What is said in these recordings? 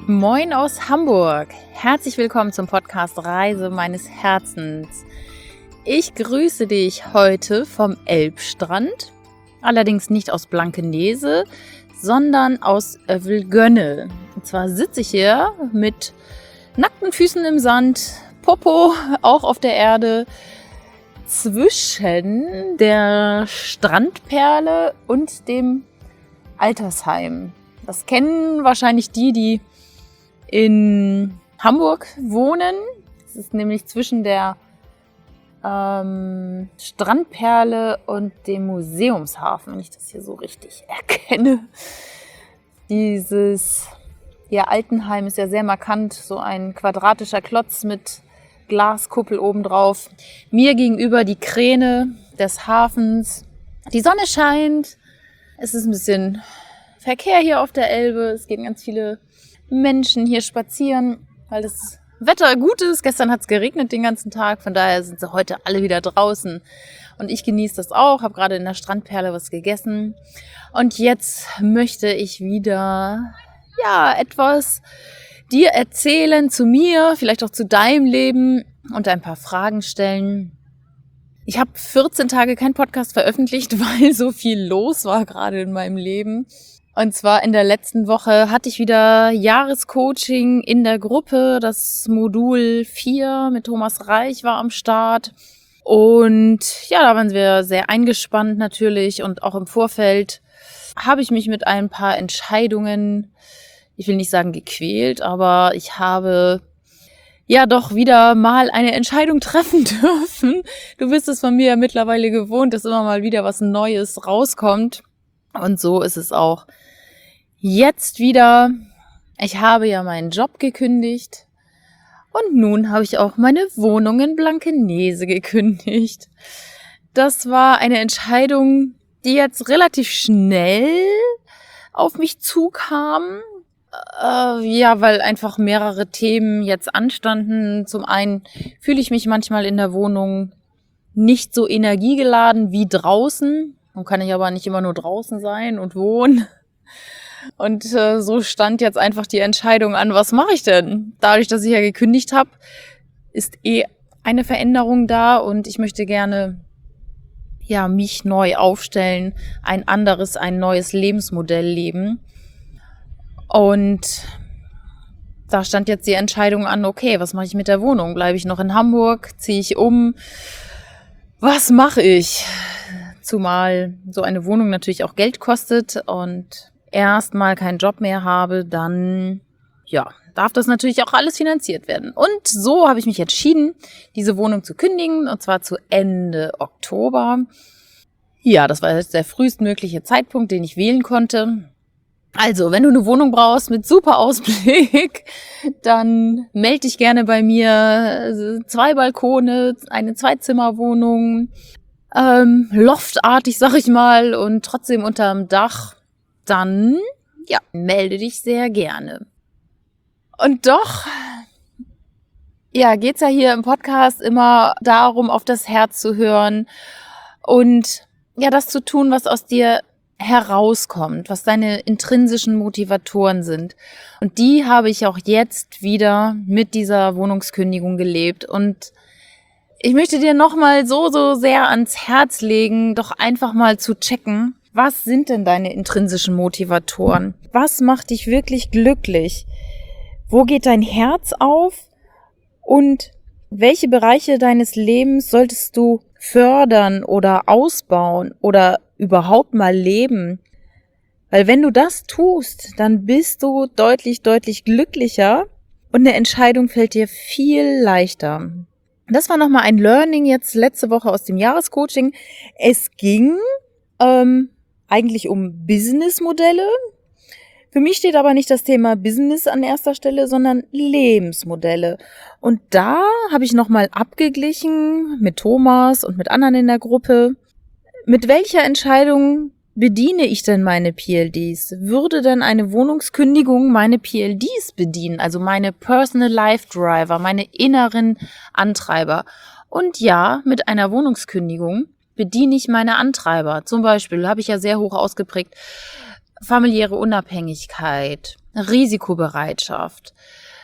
Moin aus Hamburg. Herzlich willkommen zum Podcast Reise meines Herzens. Ich grüße dich heute vom Elbstrand, allerdings nicht aus Blankenese, sondern aus Övelgönne. Und zwar sitze ich hier mit nackten Füßen im Sand, Popo auch auf der Erde, zwischen der Strandperle und dem Altersheim. Das kennen wahrscheinlich die in Hamburg wohnen. Es ist nämlich zwischen der Strandperle und dem Museumshafen, wenn ich das hier so richtig erkenne. Dieses Altenheim ist ja sehr markant, so ein quadratischer Klotz mit Glaskuppel obendrauf. Mir gegenüber die Kräne des Hafens. Die Sonne scheint. Es ist ein bisschen Verkehr hier auf der Elbe. Es gehen ganz viele Menschen hier spazieren, weil das Wetter gut ist. Gestern hat es geregnet den ganzen Tag, von daher sind sie heute alle wieder draußen. Und ich genieße das auch, habe gerade in der Strandperle was gegessen. Und jetzt möchte ich wieder etwas dir erzählen zu mir, vielleicht auch zu deinem Leben und ein paar Fragen stellen. Ich habe 14 Tage keinen Podcast veröffentlicht, weil so viel los war gerade in meinem Leben. Und zwar in der letzten Woche hatte ich wieder Jahrescoaching in der Gruppe. Das Modul 4 mit Thomas Reich war am Start. Und da waren wir sehr eingespannt natürlich. Und auch im Vorfeld habe ich mich mit ein paar Entscheidungen, ich will nicht sagen gequält, aber ich habe doch wieder mal eine Entscheidung treffen dürfen. Du bist es von mir ja mittlerweile gewohnt, dass immer mal wieder was Neues rauskommt. Und so ist es auch jetzt wieder. Ich habe ja meinen Job gekündigt und nun habe ich auch meine Wohnung in Blankenese gekündigt. Das war eine Entscheidung, die jetzt relativ schnell auf mich zukam. Weil einfach mehrere Themen jetzt anstanden. Zum einen fühle ich mich manchmal in der Wohnung nicht so energiegeladen wie draußen. Nun kann ich aber nicht immer nur draußen sein und wohnen. Und so stand jetzt einfach die Entscheidung an, was mache ich denn? Dadurch, dass ich ja gekündigt habe, ist eine Veränderung da und ich möchte gerne mich neu aufstellen, ein neues Lebensmodell leben. Und da stand jetzt die Entscheidung an, okay, was mache ich mit der Wohnung? Bleibe ich noch in Hamburg? Ziehe ich um? Was mache ich? Zumal so eine Wohnung natürlich auch Geld kostet und erstmal keinen Job mehr habe, dann darf das natürlich auch alles finanziert werden. Und so habe ich mich entschieden, diese Wohnung zu kündigen, und zwar zu Ende Oktober. Ja, das war jetzt der frühestmögliche Zeitpunkt, den ich wählen konnte. Also, wenn du eine Wohnung brauchst mit super Ausblick, dann melde dich gerne bei mir. 2 Balkone, eine 2-Zimmer-Wohnung, loftartig, sag ich mal, und trotzdem unterm Dach, dann, melde dich sehr gerne. Und doch, geht's ja hier im Podcast immer darum, auf das Herz zu hören und das zu tun, was aus dir herauskommt, was deine intrinsischen Motivatoren sind. Und die habe ich auch jetzt wieder mit dieser Wohnungskündigung gelebt. Und ich möchte dir nochmal so sehr ans Herz legen, doch einfach mal zu checken, was sind denn deine intrinsischen Motivatoren? Was macht dich wirklich glücklich? Wo geht dein Herz auf? Und welche Bereiche deines Lebens solltest du fördern oder ausbauen oder überhaupt mal leben? Weil wenn du das tust, dann bist du deutlich, deutlich glücklicher und eine Entscheidung fällt dir viel leichter. Das war nochmal ein Learning jetzt letzte Woche aus dem Jahrescoaching. Es ging eigentlich um Businessmodelle. Für mich steht aber nicht das Thema Business an erster Stelle, sondern Lebensmodelle. Und da habe ich nochmal abgeglichen mit Thomas und mit anderen in der Gruppe. Mit welcher Entscheidung bediene ich denn meine PLDs? Würde denn eine Wohnungskündigung meine PLDs bedienen? Also meine Personal Life Driver, meine inneren Antreiber. Und mit einer Wohnungskündigung bediene ich meine Antreiber. Zum Beispiel habe ich ja sehr hoch ausgeprägt familiäre Unabhängigkeit, Risikobereitschaft,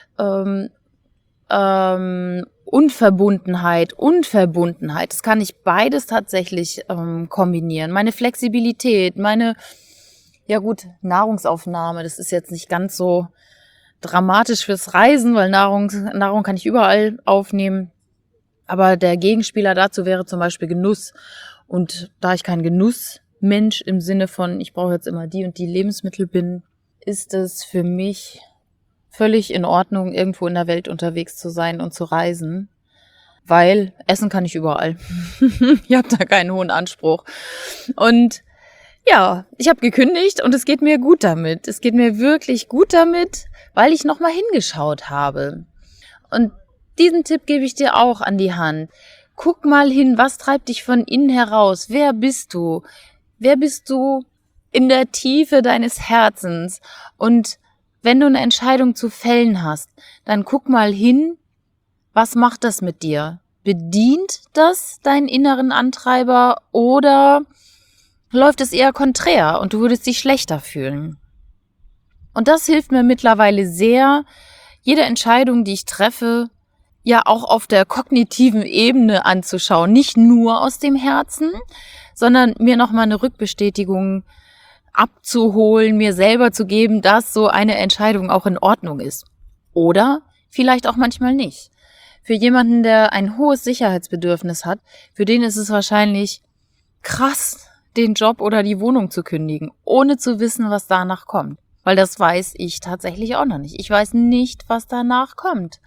Unverbundenheit, das kann ich beides tatsächlich kombinieren. Meine Flexibilität, Nahrungsaufnahme, das ist jetzt nicht ganz so dramatisch fürs Reisen, weil Nahrung kann ich überall aufnehmen. Aber der Gegenspieler dazu wäre zum Beispiel Genuss. Und da ich kein Genussmensch im Sinne von, ich brauche jetzt immer die und die Lebensmittel bin, ist es für mich völlig in Ordnung, irgendwo in der Welt unterwegs zu sein und zu reisen, weil essen kann ich überall. Ich habe da keinen hohen Anspruch. Und ja, ich habe gekündigt und es geht mir gut damit. Es geht mir wirklich gut damit, weil ich nochmal hingeschaut habe. Und diesen Tipp gebe ich dir auch an die Hand. Guck mal hin, was treibt dich von innen heraus? Wer bist du? Wer bist du in der Tiefe deines Herzens? Und wenn du eine Entscheidung zu fällen hast, dann guck mal hin, was macht das mit dir? Bedient das deinen inneren Antreiber oder läuft es eher konträr und du würdest dich schlechter fühlen? Und das hilft mir mittlerweile sehr, jede Entscheidung, die ich treffe, ja auch auf der kognitiven Ebene anzuschauen. Nicht nur aus dem Herzen, sondern mir nochmal eine Rückbestätigung abzuholen, mir selber zu geben, dass so eine Entscheidung auch in Ordnung ist. Oder vielleicht auch manchmal nicht. Für jemanden, der ein hohes Sicherheitsbedürfnis hat, für den ist es wahrscheinlich krass, den Job oder die Wohnung zu kündigen, ohne zu wissen, was danach kommt. Weil das weiß ich tatsächlich auch noch nicht. Ich weiß nicht, was danach kommt.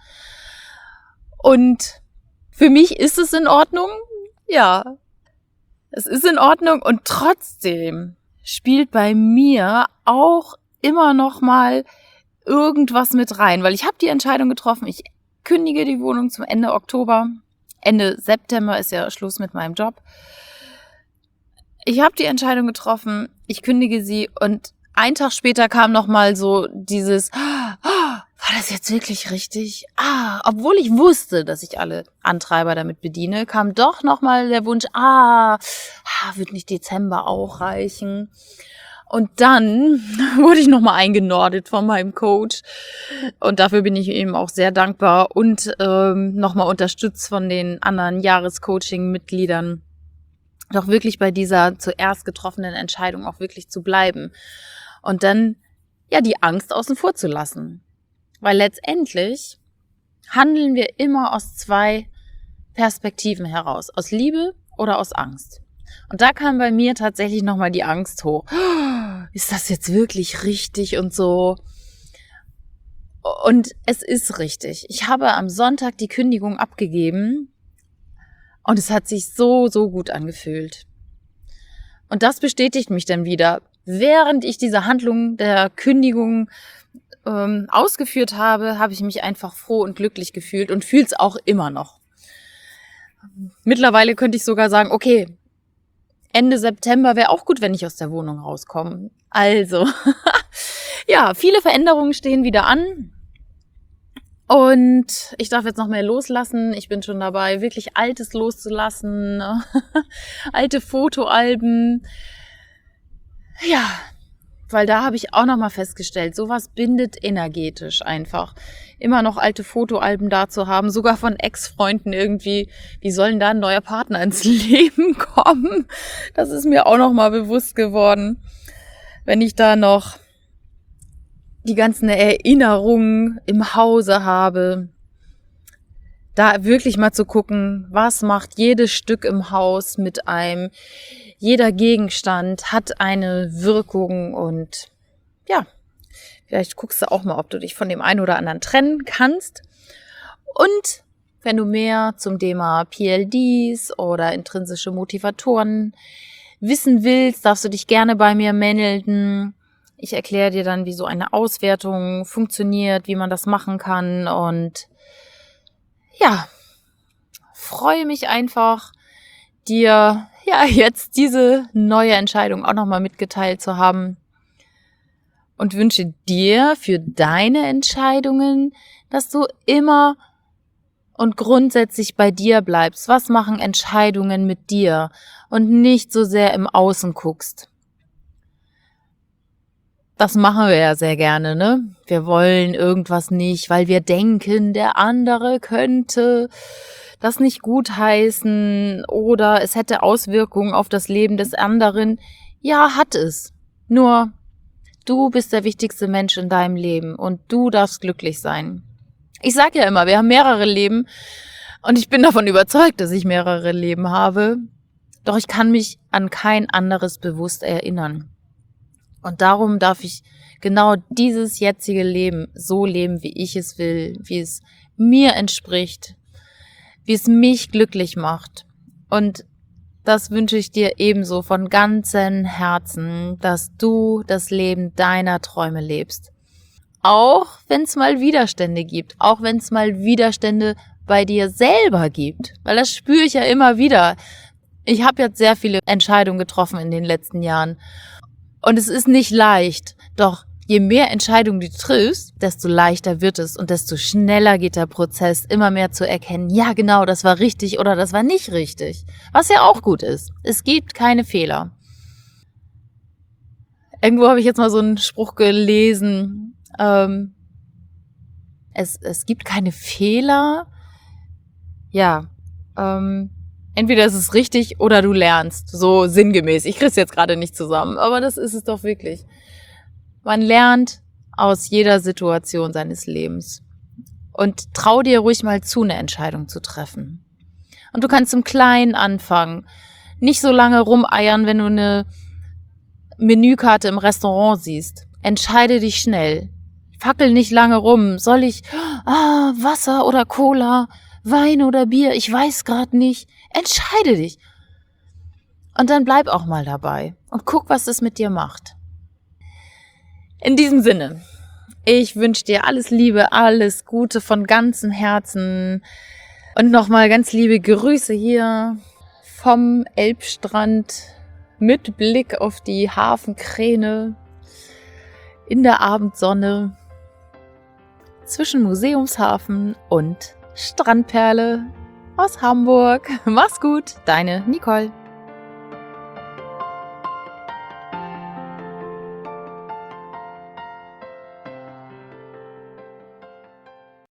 Und für mich ist es in Ordnung. Ja, es ist in Ordnung und trotzdem spielt bei mir auch immer noch mal irgendwas mit rein, weil ich habe die Entscheidung getroffen, ich kündige die Wohnung zum Ende Oktober. Ende September ist ja Schluss mit meinem Job. Ich habe die Entscheidung getroffen, ich kündige sie und einen Tag später kam noch mal so dieses, war das jetzt wirklich richtig? Obwohl ich wusste, dass ich alle Antreiber damit bediene, kam doch noch mal der Wunsch, wird nicht Dezember auch reichen? Und dann wurde ich noch mal eingenordet von meinem Coach und dafür bin ich ihm auch sehr dankbar und noch mal unterstützt von den anderen Jahrescoaching-Mitgliedern, doch wirklich bei dieser zuerst getroffenen Entscheidung auch wirklich zu bleiben und dann ja die Angst außen vor zu lassen. Weil letztendlich handeln wir immer aus zwei Perspektiven heraus. Aus Liebe oder aus Angst. Und da kam bei mir tatsächlich nochmal die Angst hoch. Ist das jetzt wirklich richtig und so? Und es ist richtig. Ich habe am Sonntag die Kündigung abgegeben und es hat sich so, so gut angefühlt. Und das bestätigt mich dann wieder. Während ich diese Handlung der Kündigung ausgeführt habe, habe ich mich einfach froh und glücklich gefühlt und fühle es auch immer noch. Mittlerweile könnte ich sogar sagen, okay, Ende September wäre auch gut, wenn ich aus der Wohnung rauskomme. Also, ja, viele Veränderungen stehen wieder an und ich darf jetzt noch mehr loslassen. Ich bin schon dabei, wirklich Altes loszulassen, alte Fotoalben. Ja, weil da habe ich auch nochmal festgestellt, sowas bindet energetisch einfach. Immer noch alte Fotoalben da zu haben, sogar von Ex-Freunden irgendwie. Wie soll denn da ein neuer Partner ins Leben kommen? Das ist mir auch nochmal bewusst geworden. Wenn ich da noch die ganzen Erinnerungen im Hause habe, da wirklich mal zu gucken, was macht jedes Stück im Haus mit einem. Jeder Gegenstand hat eine Wirkung und ja, vielleicht guckst du auch mal, ob du dich von dem einen oder anderen trennen kannst. Und wenn du mehr zum Thema PLDs oder intrinsische Motivatoren wissen willst, darfst du dich gerne bei mir melden. Ich erkläre dir dann, wie so eine Auswertung funktioniert, wie man das machen kann und ja, freue mich einfach, dir ja jetzt diese neue Entscheidung auch nochmal mitgeteilt zu haben und wünsche dir für deine Entscheidungen, dass du immer und grundsätzlich bei dir bleibst. Was machen Entscheidungen mit dir und nicht so sehr im Außen guckst. das machen wir ja sehr gerne, ne? Wir wollen irgendwas nicht, weil wir denken, der andere könnte das nicht gutheißen oder es hätte Auswirkungen auf das Leben des anderen. Ja, hat es. Nur, du bist der wichtigste Mensch in deinem Leben und du darfst glücklich sein. Ich sage ja immer, wir haben mehrere Leben und ich bin davon überzeugt, dass ich mehrere Leben habe. Doch ich kann mich an kein anderes bewusst erinnern. Und darum darf ich genau dieses jetzige Leben so leben, wie ich es will, wie es mir entspricht, wie es mich glücklich macht. Und das wünsche ich dir ebenso von ganzem Herzen, dass du das Leben deiner Träume lebst. Auch wenn es mal Widerstände gibt, auch wenn es mal Widerstände bei dir selber gibt, weil das spüre ich ja immer wieder. Ich habe jetzt sehr viele Entscheidungen getroffen in den letzten Jahren und es ist nicht leicht, doch je mehr Entscheidungen du triffst, desto leichter wird es und desto schneller geht der Prozess, immer mehr zu erkennen, ja genau, das war richtig oder das war nicht richtig, was ja auch gut ist. Es gibt keine Fehler. Irgendwo habe ich jetzt mal so einen Spruch gelesen, es gibt keine Fehler, ja, entweder ist es richtig oder du lernst, so sinngemäß. Ich krieg's jetzt gerade nicht zusammen, aber das ist es doch wirklich. Man lernt aus jeder Situation seines Lebens und trau dir ruhig mal zu, eine Entscheidung zu treffen. Und du kannst im Kleinen anfangen, nicht so lange rumeiern, wenn du eine Menükarte im Restaurant siehst. Entscheide dich schnell. Fackel nicht lange rum. Soll ich Wasser oder Cola, Wein oder Bier? Ich weiß gerade nicht. Entscheide dich. Und dann bleib auch mal dabei und guck, was es mit dir macht. In diesem Sinne, ich wünsche dir alles Liebe, alles Gute von ganzem Herzen und nochmal ganz liebe Grüße hier vom Elbstrand mit Blick auf die Hafenkräne in der Abendsonne zwischen Museumshafen und Strandperle aus Hamburg. Mach's gut, deine Nicole.